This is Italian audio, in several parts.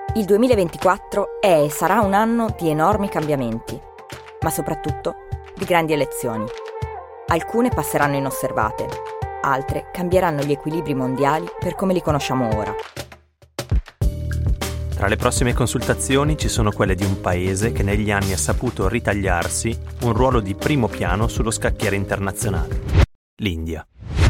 Il 2024 è e sarà un anno di enormi cambiamenti, ma soprattutto di grandi elezioni. Alcune passeranno inosservate, altre cambieranno gli equilibri mondiali per come li conosciamo ora. Tra le prossime consultazioni ci sono quelle di un paese che negli anni ha saputo ritagliarsi un ruolo di primo piano sullo scacchiere internazionale: l'India.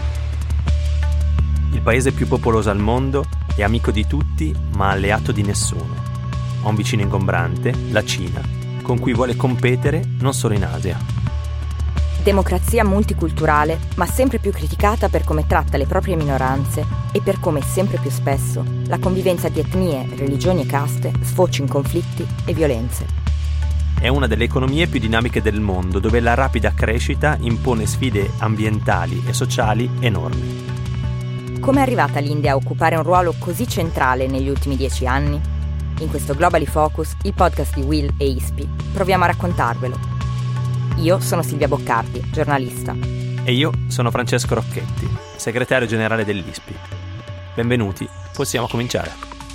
Il paese più popoloso al mondo è amico di tutti, ma alleato di nessuno. Ha un vicino ingombrante, la Cina, con cui vuole competere non solo in Asia. Democrazia multiculturale, ma sempre più criticata per come tratta le proprie minoranze e per come sempre più spesso la convivenza di etnie, religioni e caste sfocia in conflitti e violenze. È una delle economie più dinamiche del mondo, dove la rapida crescita impone sfide ambientali e sociali enormi. Come è arrivata l'India a occupare un ruolo così centrale negli ultimi 10 anni? In questo Globally Focus, il podcast di Will e ISPI, proviamo a raccontarvelo. Io sono Silvia Boccardi, giornalista. E io sono Francesco Rocchetti, segretario generale dell'ISPI. Benvenuti, possiamo cominciare.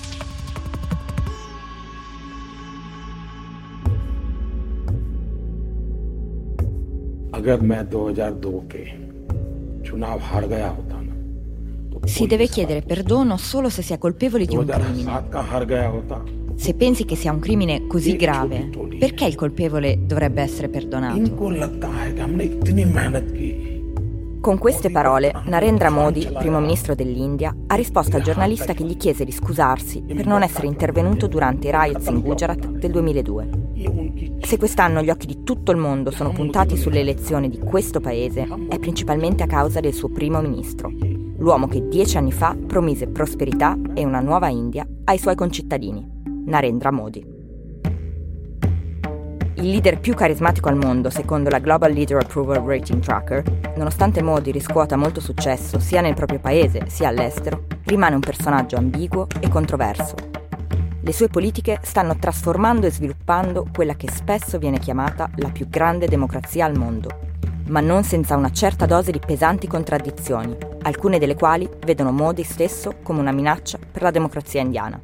अगर मैं 2002 के चुनाव हार गया होता ना, Si deve chiedere perdono solo se si è colpevoli di un crimine. 2007 का हार गया होता, Se pensi che sia un crimine così grave, perché il colpevole dovrebbe essere perdonato? इनको लगता है कि हमने इतनी मेहनत की. Con queste parole, Narendra Modi, primo ministro dell'India, ha risposto al giornalista che gli chiese di scusarsi per non essere intervenuto durante i riots in Gujarat del 2002. Se quest'anno gli occhi di tutto il mondo sono puntati sulle elezioni di questo paese, è principalmente a causa del suo primo ministro, l'uomo che 10 anni fa promise prosperità e una nuova India ai suoi concittadini, Narendra Modi. Il leader più carismatico al mondo, secondo la Global Leader Approval Rating Tracker, nonostante Modi riscuota molto successo sia nel proprio paese sia all'estero, rimane un personaggio ambiguo e controverso. Le sue politiche stanno trasformando e sviluppando quella che spesso viene chiamata la più grande democrazia al mondo, ma non senza una certa dose di pesanti contraddizioni, alcune delle quali vedono Modi stesso come una minaccia per la democrazia indiana.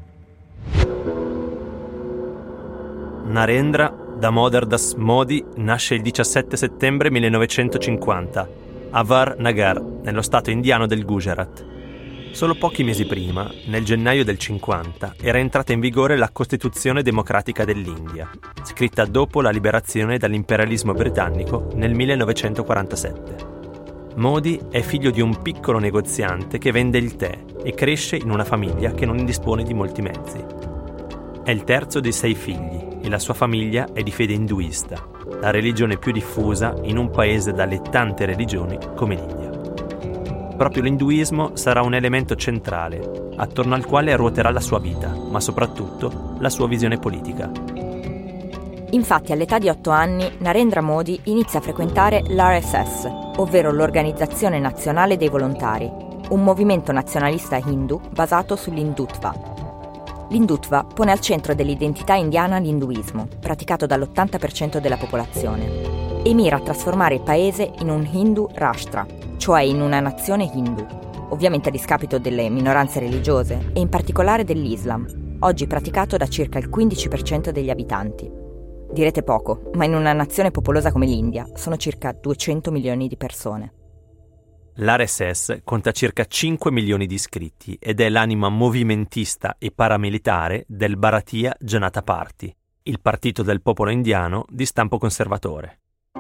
Narendra Damodar Das Modi nasce il 17 settembre 1950 a Var-Nagar, nello stato indiano del Gujarat. Solo pochi mesi prima, nel gennaio del 50, era entrata in vigore la Costituzione democratica dell'India, scritta dopo la liberazione dall'imperialismo britannico nel 1947. Modi è figlio di un piccolo negoziante che vende il tè e cresce in una famiglia che non dispone di molti mezzi. È il terzo dei 6 figli e la sua famiglia è di fede induista, la religione più diffusa in un paese dalle tante religioni come l'India. Proprio l'induismo sarà un elemento centrale, attorno al quale ruoterà la sua vita, ma soprattutto la sua visione politica. Infatti, all'età di 8 anni, Narendra Modi inizia a frequentare l'RSS, ovvero l'Organizzazione Nazionale dei Volontari, un movimento nazionalista hindu basato sull'Hindutva. L'Hindutva pone al centro dell'identità indiana l'induismo, praticato dall'80% della popolazione, e mira a trasformare il paese in un Hindu Rashtra, cioè in una nazione hindu, ovviamente a discapito delle minoranze religiose e in particolare dell'Islam, oggi praticato da circa il 15% degli abitanti. Direte poco, ma in una nazione popolosa come l'India sono circa 200 milioni di persone. L'RSS conta circa 5 milioni di iscritti ed è l'anima movimentista e paramilitare del Bharatiya Janata Party, il partito del popolo indiano di stampo conservatore.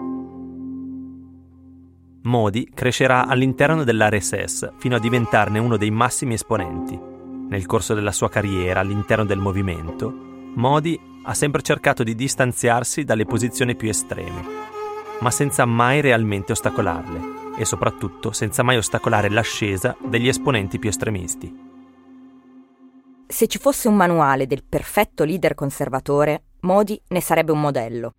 Modi crescerà all'interno dell'RSS fino a diventarne uno dei massimi esponenti. Nel corso della sua carriera all'interno del movimento, Modi ha sempre cercato di distanziarsi dalle posizioni più estreme, ma senza mai realmente ostacolarle e soprattutto senza mai ostacolare l'ascesa degli esponenti più estremisti. Se ci fosse un manuale del perfetto leader conservatore, Modi ne sarebbe un modello.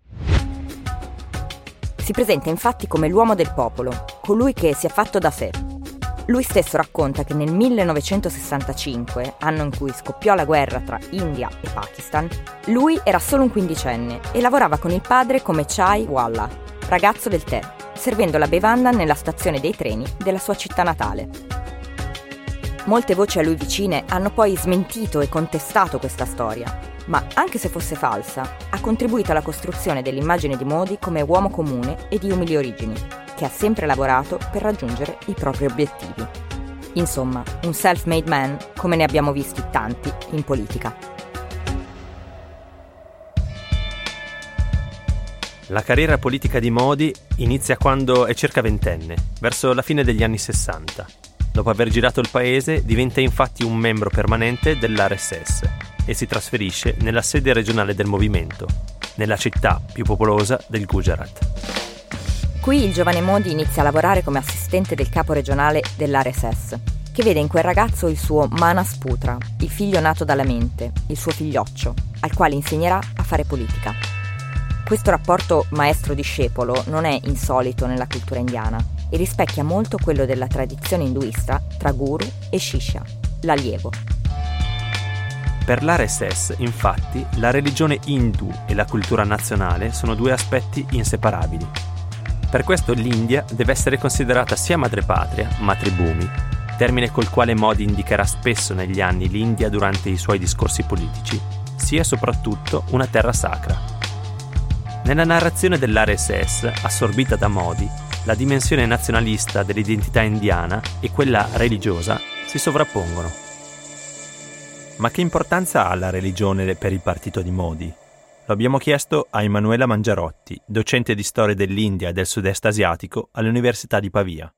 Si presenta infatti come l'uomo del popolo, colui che si è fatto da sé. Lui stesso racconta che nel 1965, anno in cui scoppiò la guerra tra India e Pakistan, lui era solo un quindicenne e lavorava con il padre come chai walla, ragazzo del tè, servendo la bevanda nella stazione dei treni della sua città natale. Molte voci a lui vicine hanno poi smentito e contestato questa storia, ma anche se fosse falsa, ha contribuito alla costruzione dell'immagine di Modi come uomo comune e di umili origini, che ha sempre lavorato per raggiungere i propri obiettivi. Insomma, un self-made man come ne abbiamo visti tanti in politica. La carriera politica di Modi inizia quando è circa ventenne, verso la fine degli anni 60. Dopo aver girato il paese, diventa infatti un membro permanente dell'RSS e si trasferisce nella sede regionale del movimento, nella città più popolosa del Gujarat. Qui il giovane Modi inizia a lavorare come assistente del capo regionale dell'RSS, che vede in quel ragazzo il suo Manas Putra, il figlio nato dalla mente, il suo figlioccio, al quale insegnerà a fare politica. Questo rapporto maestro-discepolo non è insolito nella cultura indiana e rispecchia molto quello della tradizione induista tra guru e shishya, l'allievo. Per l'RSS, infatti, la religione indù e la cultura nazionale sono due aspetti inseparabili. Per questo l'India deve essere considerata sia madrepatria, matribhumi, termine col quale Modi indicherà spesso negli anni l'India durante i suoi discorsi politici, sia soprattutto una terra sacra. Nella narrazione dell'RSS, assorbita da Modi, la dimensione nazionalista dell'identità indiana e quella religiosa si sovrappongono. Ma che importanza ha la religione per il partito di Modi? Lo abbiamo chiesto a Emanuela Mangiarotti, docente di storia dell'India e del sud-est asiatico all'Università di Pavia.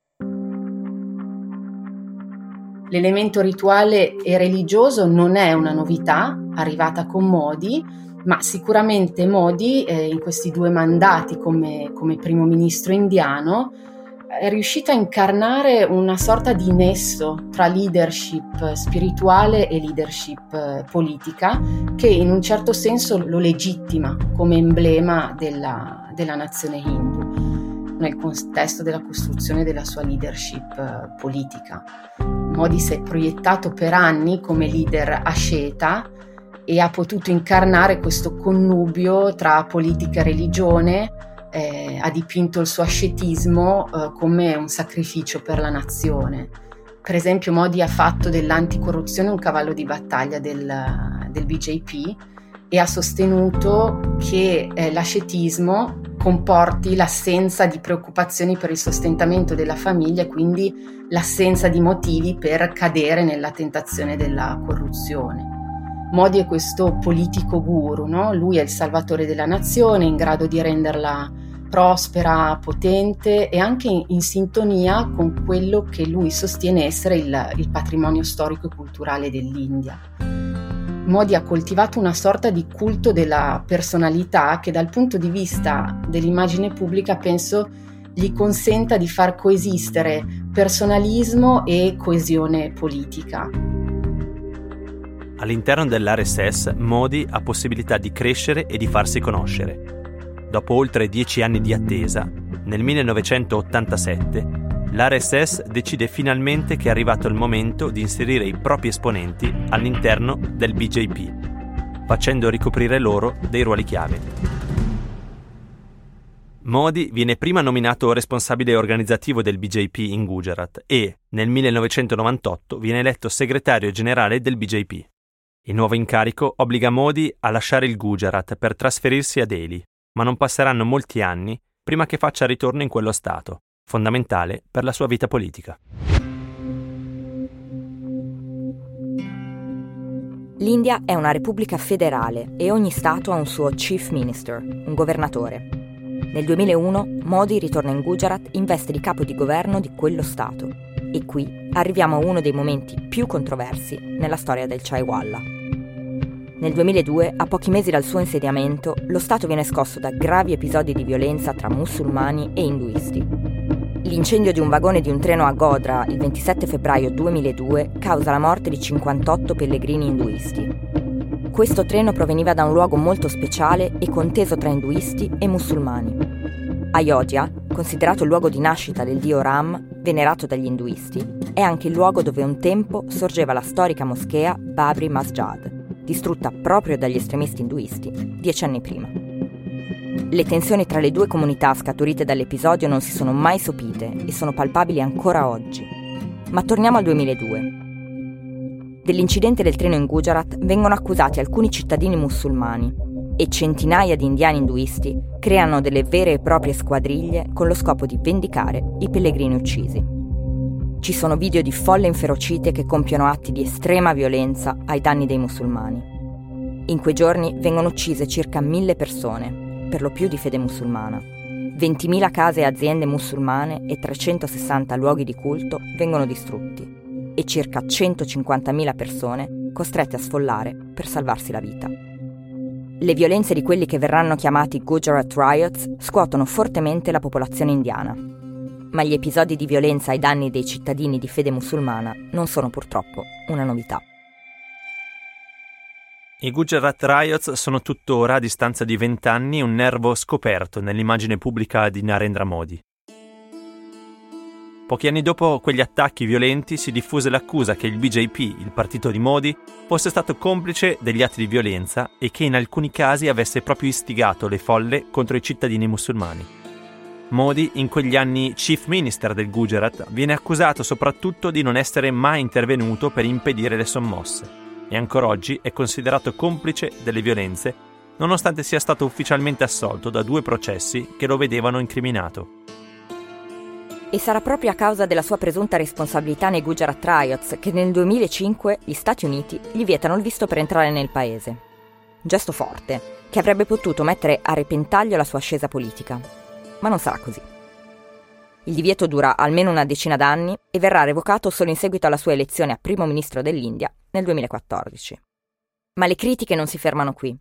L'elemento rituale e religioso non è una novità arrivata con Modi, ma sicuramente Modi in questi 2 mandati come primo ministro indiano è riuscito a incarnare una sorta di nesso tra leadership spirituale e leadership politica che in un certo senso lo legittima come emblema della nazione hindu nel contesto della costruzione della sua leadership politica. Modi si è proiettato per anni come leader asceta e ha potuto incarnare questo connubio tra politica e religione, ha dipinto il suo ascetismo come un sacrificio per la nazione. Per esempio Modi ha fatto dell'anticorruzione un cavallo di battaglia del BJP e ha sostenuto che l'ascetismo comporti l'assenza di preoccupazioni per il sostentamento della famiglia e quindi l'assenza di motivi per cadere nella tentazione della corruzione. Modi è questo politico guru, no? Lui è il salvatore della nazione, in grado di renderla prospera, potente e anche in sintonia con quello che lui sostiene essere il patrimonio storico e culturale dell'India. Modi ha coltivato una sorta di culto della personalità che dal punto di vista dell'immagine pubblica penso gli consenta di far coesistere personalismo e coesione politica. All'interno dell'RSS, Modi ha possibilità di crescere e di farsi conoscere. Dopo oltre 10 anni di attesa, nel 1987, l'RSS decide finalmente che è arrivato il momento di inserire i propri esponenti all'interno del BJP, facendo ricoprire loro dei ruoli chiave. Modi viene prima nominato responsabile organizzativo del BJP in Gujarat e, nel 1998, viene eletto segretario generale del BJP. Il nuovo incarico obbliga Modi a lasciare il Gujarat per trasferirsi a Delhi, ma non passeranno molti anni prima che faccia ritorno in quello stato, fondamentale per la sua vita politica. L'India è una repubblica federale e ogni stato ha un suo chief minister, un governatore. Nel 2001 Modi ritorna in Gujarat in veste di capo di governo di quello stato e qui arriviamo a uno dei momenti più controversi nella storia del Chai Walla. Nel 2002, a pochi mesi dal suo insediamento, lo Stato viene scosso da gravi episodi di violenza tra musulmani e induisti. L'incendio di un vagone di un treno a Godhra il 27 febbraio 2002 causa la morte di 58 pellegrini induisti. Questo treno proveniva da un luogo molto speciale e conteso tra induisti e musulmani. Ayodhya, considerato il luogo di nascita del dio Ram, venerato dagli induisti, è anche il luogo dove un tempo sorgeva la storica moschea Babri Masjid, distrutta proprio dagli estremisti induisti 10 anni prima. Le tensioni tra le due comunità scaturite dall'episodio non si sono mai sopite e sono palpabili ancora oggi. Ma torniamo al 2002. Dell'incidente del treno in Gujarat vengono accusati alcuni cittadini musulmani e centinaia di indiani induisti creano delle vere e proprie squadriglie con lo scopo di vendicare i pellegrini uccisi. Ci sono video di folle inferocite che compiono atti di estrema violenza ai danni dei musulmani. In quei giorni vengono uccise circa 1.000 persone, per lo più di fede musulmana. 20.000 case e aziende musulmane e 360 luoghi di culto vengono distrutti e circa 150.000 persone costrette a sfollare per salvarsi la vita. Le violenze di quelli che verranno chiamati Gujarat Riots scuotono fortemente la popolazione indiana, ma gli episodi di violenza ai danni dei cittadini di fede musulmana non sono purtroppo una novità. I Gujarat Riots sono tuttora, a distanza di 20 anni, un nervo scoperto nell'immagine pubblica di Narendra Modi. Pochi anni dopo quegli attacchi violenti si diffuse l'accusa che il BJP, il partito di Modi, fosse stato complice degli atti di violenza e che in alcuni casi avesse proprio istigato le folle contro i cittadini musulmani. Modi, in quegli anni Chief Minister del Gujarat, viene accusato soprattutto di non essere mai intervenuto per impedire le sommosse. E ancora oggi è considerato complice delle violenze, nonostante sia stato ufficialmente assolto da 2 processi che lo vedevano incriminato. E sarà proprio a causa della sua presunta responsabilità nei Gujarat Riots che nel 2005 gli Stati Uniti gli vietano il visto per entrare nel paese. Gesto forte, che avrebbe potuto mettere a repentaglio la sua ascesa politica. Ma non sarà così. Il divieto dura almeno una decina d'anni e verrà revocato solo in seguito alla sua elezione a primo ministro dell'India nel 2014. Ma le critiche non si fermano qui.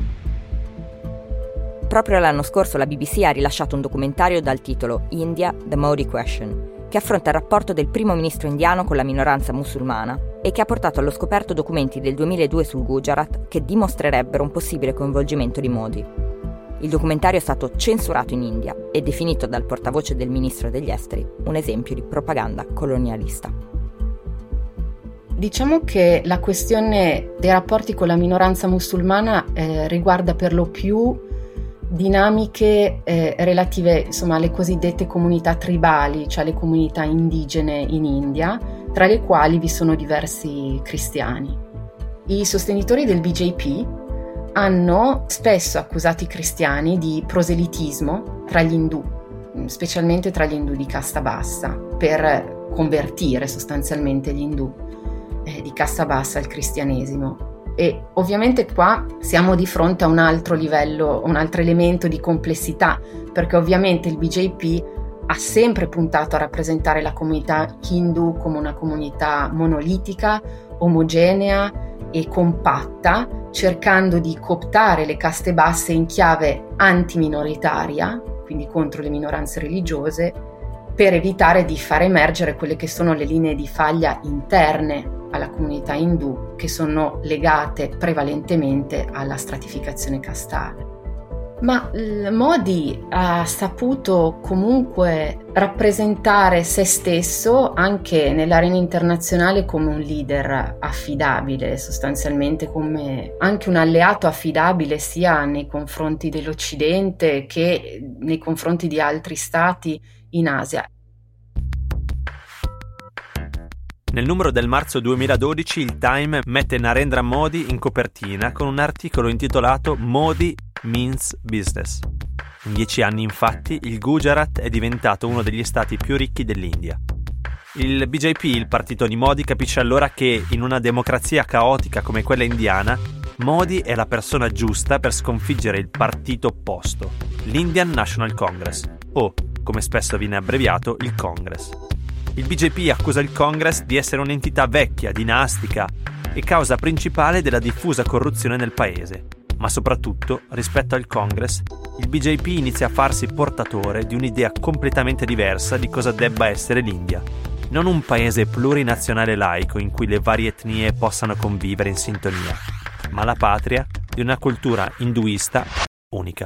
Proprio l'anno scorso la BBC ha rilasciato un documentario dal titolo India, The Modi Question, che affronta il rapporto del primo ministro indiano con la minoranza musulmana e che ha portato allo scoperto documenti del 2002 sul Gujarat che dimostrerebbero un possibile coinvolgimento di Modi. Il documentario è stato censurato in India e definito dal portavoce del ministro degli esteri un esempio di propaganda colonialista. Diciamo che la questione dei rapporti con la minoranza musulmana riguarda per lo più dinamiche relative, insomma, alle cosiddette comunità tribali, cioè le comunità indigene in India, tra le quali vi sono diversi cristiani. I sostenitori del BJP hanno spesso accusato i cristiani di proselitismo tra gli indù, specialmente tra gli indù di casta bassa, per convertire sostanzialmente gli indù di casta bassa al cristianesimo. E ovviamente qua siamo di fronte a un altro livello, un altro elemento di complessità, perché ovviamente il BJP ha sempre puntato a rappresentare la comunità hindu come una comunità monolitica, omogenea e compatta, cercando di cooptare le caste basse in chiave antiminoritaria, quindi contro le minoranze religiose, per evitare di far emergere quelle che sono le linee di faglia interne alla comunità indù, che sono legate prevalentemente alla stratificazione castale. Ma Modi ha saputo comunque rappresentare se stesso anche nell'arena internazionale come un leader affidabile, sostanzialmente come anche un alleato affidabile sia nei confronti dell'Occidente che nei confronti di altri stati in Asia. Nel numero del marzo 2012 il Time mette Narendra Modi in copertina con un articolo intitolato Modi Means Business. In 10 anni, infatti, il Gujarat è diventato uno degli stati più ricchi dell'India. Il BJP, il partito di Modi, capisce allora che in una democrazia caotica come quella indiana, Modi è la persona giusta per sconfiggere il partito opposto, l'Indian National Congress, o, come spesso viene abbreviato, il Congress. Il BJP accusa il Congress di essere un'entità vecchia, dinastica e causa principale della diffusa corruzione nel paese. Ma soprattutto, rispetto al Congress, il BJP inizia a farsi portatore di un'idea completamente diversa di cosa debba essere l'India. Non un paese plurinazionale laico in cui le varie etnie possano convivere in sintonia, ma la patria di una cultura induista unica.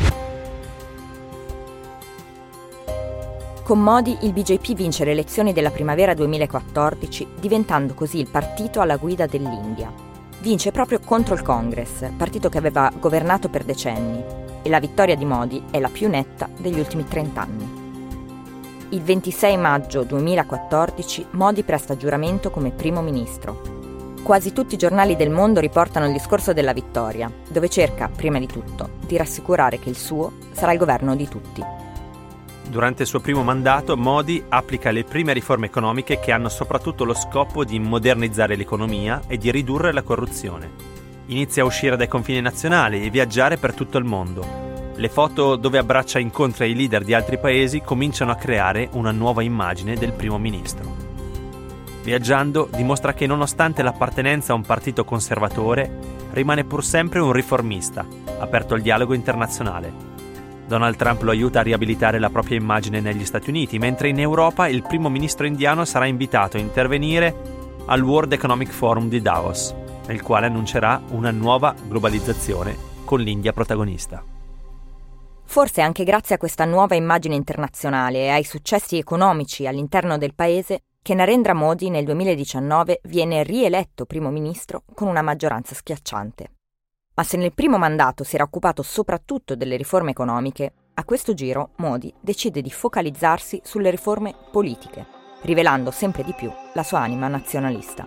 Con Modi il BJP vince le elezioni della primavera 2014, diventando così il partito alla guida dell'India. Vince proprio contro il Congress, partito che aveva governato per decenni, e la vittoria di Modi è la più netta degli ultimi 30 anni. Il 26 maggio 2014 Modi presta giuramento come primo ministro. Quasi tutti i giornali del mondo riportano il discorso della vittoria, dove cerca, prima di tutto, di rassicurare che il suo sarà il governo di tutti. Durante il suo primo mandato, Modi applica le prime riforme economiche che hanno soprattutto lo scopo di modernizzare l'economia e di ridurre la corruzione. Inizia a uscire dai confini nazionali e viaggiare per tutto il mondo. Le foto dove abbraccia e incontra i leader di altri paesi cominciano a creare una nuova immagine del primo ministro. Viaggiando dimostra che nonostante l'appartenenza a un partito conservatore, rimane pur sempre un riformista, aperto al dialogo internazionale. Donald Trump lo aiuta a riabilitare la propria immagine negli Stati Uniti, mentre in Europa il primo ministro indiano sarà invitato a intervenire al World Economic Forum di Davos, nel quale annuncerà una nuova globalizzazione con l'India protagonista. Forse anche grazie a questa nuova immagine internazionale e ai successi economici all'interno del paese che Narendra Modi nel 2019 viene rieletto primo ministro con una maggioranza schiacciante. Ma se nel primo mandato si era occupato soprattutto delle riforme economiche, a questo giro Modi decide di focalizzarsi sulle riforme politiche, rivelando sempre di più la sua anima nazionalista.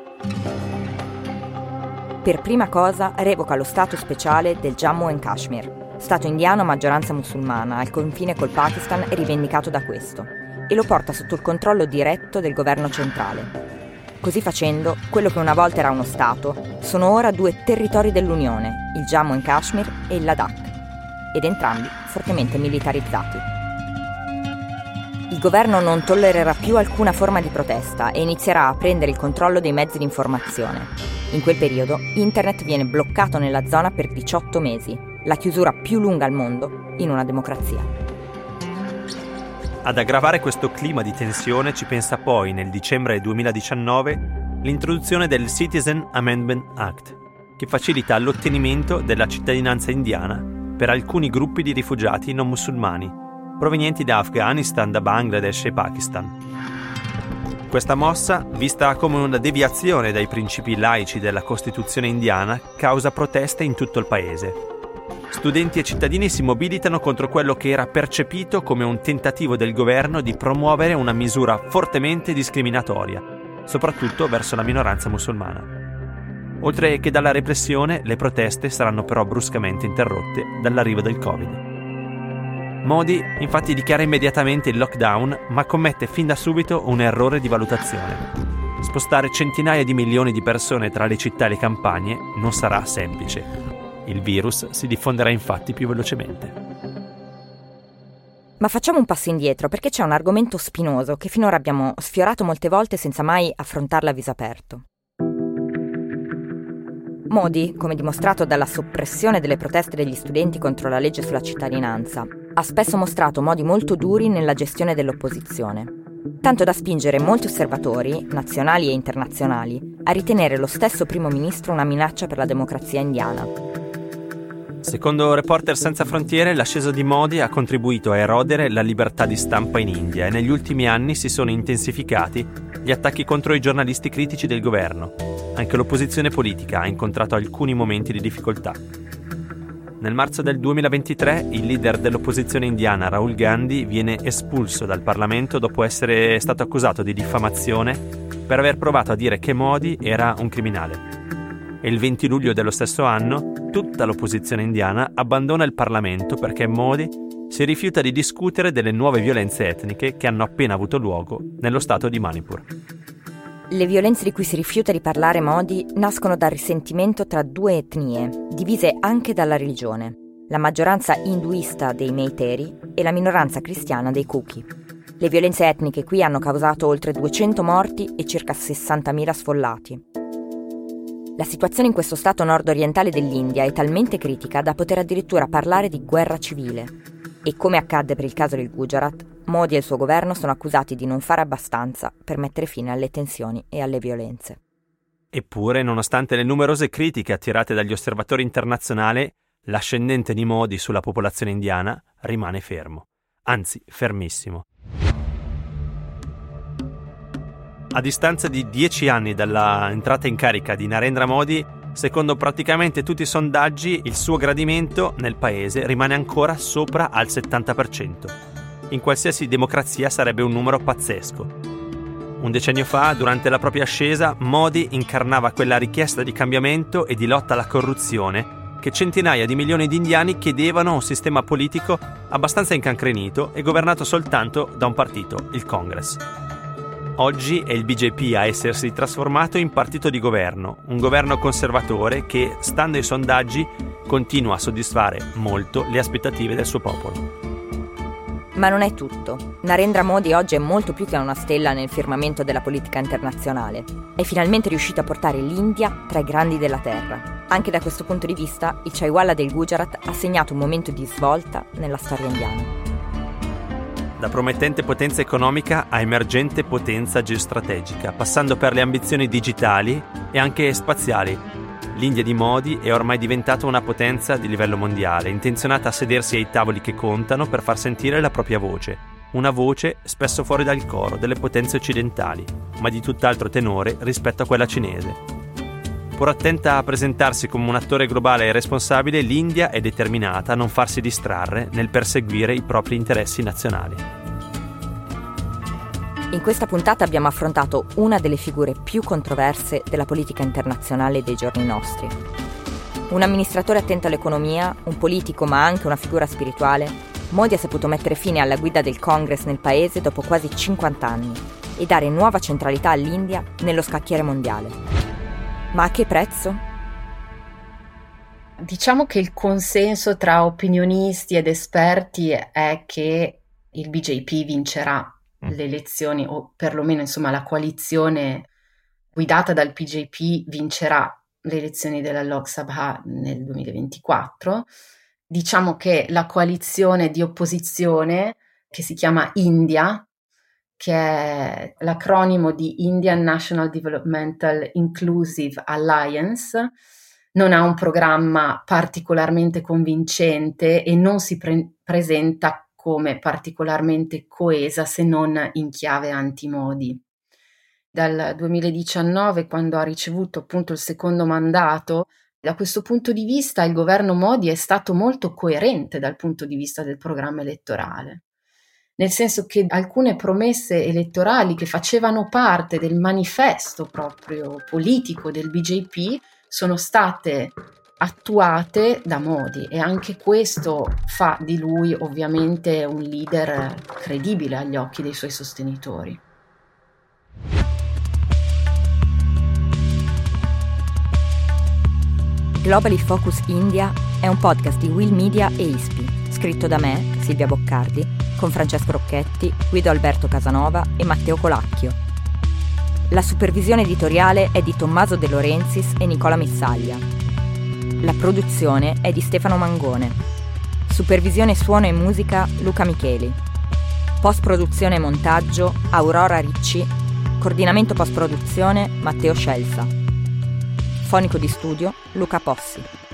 Per prima cosa revoca lo stato speciale del Jammu and Kashmir, stato indiano a maggioranza musulmana al confine col Pakistan e rivendicato da questo, e lo porta sotto il controllo diretto del governo centrale. Così facendo, quello che una volta era uno stato sono ora 2 territori dell'Unione, il Jammu and Kashmir e il Ladakh, ed entrambi fortemente militarizzati. Il governo non tollererà più alcuna forma di protesta e inizierà a prendere il controllo dei mezzi di informazione. In quel periodo, internet viene bloccato nella zona per 18 mesi, la chiusura più lunga al mondo in una democrazia. Ad aggravare questo clima di tensione ci pensa poi, nel dicembre 2019, l'introduzione del Citizen Amendment Act, che facilita l'ottenimento della cittadinanza indiana per alcuni gruppi di rifugiati non musulmani, provenienti da Afghanistan, da Bangladesh e Pakistan. Questa mossa, vista come una deviazione dai principi laici della Costituzione indiana, causa proteste in tutto il paese. Studenti e cittadini si mobilitano contro quello che era percepito come un tentativo del governo di promuovere una misura fortemente discriminatoria, soprattutto verso la minoranza musulmana. Oltre che dalla repressione, le proteste saranno però bruscamente interrotte dall'arrivo del Covid. Modi infatti dichiara immediatamente il lockdown, ma commette fin da subito un errore di valutazione. Spostare centinaia di milioni di persone tra le città e le campagne non sarà semplice. Il virus si diffonderà infatti più velocemente. Ma facciamo un passo indietro, perché c'è un argomento spinoso che finora abbiamo sfiorato molte volte senza mai affrontarlo a viso aperto. Modi, come dimostrato dalla soppressione delle proteste degli studenti contro la legge sulla cittadinanza, ha spesso mostrato modi molto duri nella gestione dell'opposizione, tanto da spingere molti osservatori, nazionali e internazionali, a ritenere lo stesso primo ministro una minaccia per la democrazia indiana. Secondo Reporter Senza Frontiere, l'ascesa di Modi ha contribuito a erodere la libertà di stampa in India e negli ultimi anni si sono intensificati gli attacchi contro i giornalisti critici del governo. Anche l'opposizione politica ha incontrato alcuni momenti di difficoltà. Nel marzo del 2023 il leader dell'opposizione indiana, Rahul Gandhi, viene espulso dal Parlamento dopo essere stato accusato di diffamazione per aver provato a dire che Modi era un criminale. E il 20 luglio dello stesso anno tutta l'opposizione indiana abbandona il Parlamento perché Modi si rifiuta di discutere delle nuove violenze etniche che hanno appena avuto luogo nello stato di Manipur. Le violenze di cui si rifiuta di parlare Modi nascono dal risentimento tra 2 etnie, divise anche dalla religione, la maggioranza induista dei Meiteri e la minoranza cristiana dei Kuki. Le violenze etniche qui hanno causato oltre 200 morti e circa 60.000 sfollati. La situazione in questo stato nord-orientale dell'India è talmente critica da poter addirittura parlare di guerra civile. E come accadde per il caso del Gujarat, Modi e il suo governo sono accusati di non fare abbastanza per mettere fine alle tensioni e alle violenze. Eppure, nonostante le numerose critiche attirate dagli osservatori internazionali, l'ascendente di Modi sulla popolazione indiana rimane fermo, anzi fermissimo. A distanza di 10 anni dalla entrata in carica di Narendra Modi, secondo praticamente tutti i sondaggi, il suo gradimento nel paese rimane ancora sopra al 70%. In qualsiasi democrazia sarebbe un numero pazzesco. Un decennio fa, durante la propria ascesa, Modi incarnava quella richiesta di cambiamento e di lotta alla corruzione che centinaia di milioni di indiani chiedevano un sistema politico abbastanza incancrenito e governato soltanto da un partito, il Congress. Oggi è il BJP a essersi trasformato in partito di governo, un governo conservatore che, stando ai sondaggi, continua a soddisfare molto le aspettative del suo popolo. Ma non è tutto. Narendra Modi oggi è molto più che una stella nel firmamento della politica internazionale. È finalmente riuscito a portare l'India tra i grandi della terra. Anche da questo punto di vista, il Chaiwalla del Gujarat ha segnato un momento di svolta nella storia indiana. Da promettente potenza economica a emergente potenza geostrategica, passando per le ambizioni digitali e anche spaziali. L'India di Modi è ormai diventata una potenza di livello mondiale, intenzionata a sedersi ai tavoli che contano per far sentire la propria voce. Una voce spesso fuori dal coro delle potenze occidentali, ma di tutt'altro tenore rispetto a quella cinese. Pur attenta a presentarsi come un attore globale e responsabile, l'India è determinata a non farsi distrarre nel perseguire i propri interessi nazionali. In questa puntata abbiamo affrontato una delle figure più controverse della politica internazionale dei giorni nostri. Un amministratore attento all'economia, un politico ma anche una figura spirituale, Modi ha saputo mettere fine alla guida del Congress nel paese dopo quasi 50 anni e dare nuova centralità all'India nello scacchiere mondiale. Ma a che prezzo? Diciamo che il consenso tra opinionisti ed esperti è che il BJP vincerà le elezioni, o perlomeno insomma la coalizione guidata dal BJP vincerà le elezioni della Lok Sabha nel 2024. Diciamo che la coalizione di opposizione, che si chiama India, che è l'acronimo di Indian National Developmental Inclusive Alliance, non ha un programma particolarmente convincente e non si presenta come particolarmente coesa se non in chiave anti-Modi. Dal 2019, quando ha ricevuto appunto il secondo mandato, da questo punto di vista il governo Modi è stato molto coerente dal punto di vista del programma elettorale, nel senso che alcune promesse elettorali che facevano parte del manifesto proprio politico del BJP sono state attuate da Modi, e anche questo fa di lui ovviamente un leader credibile agli occhi dei suoi sostenitori. Globally Focus India è un podcast di Will Media e ISPI, scritto da me, Silvia Boccardi, con Francesco Rocchetti, Guido Alberto Casanova e Matteo Colacchio. La supervisione editoriale è di Tommaso De Laurentiis e Nicola Missaglia. La produzione è di Stefano Mangone. Supervisione suono e musica Luca Micheli. Post-produzione e montaggio Aurora Ricci. Coordinamento post-produzione Matteo Scelsa. Fonico di studio Luca Possi.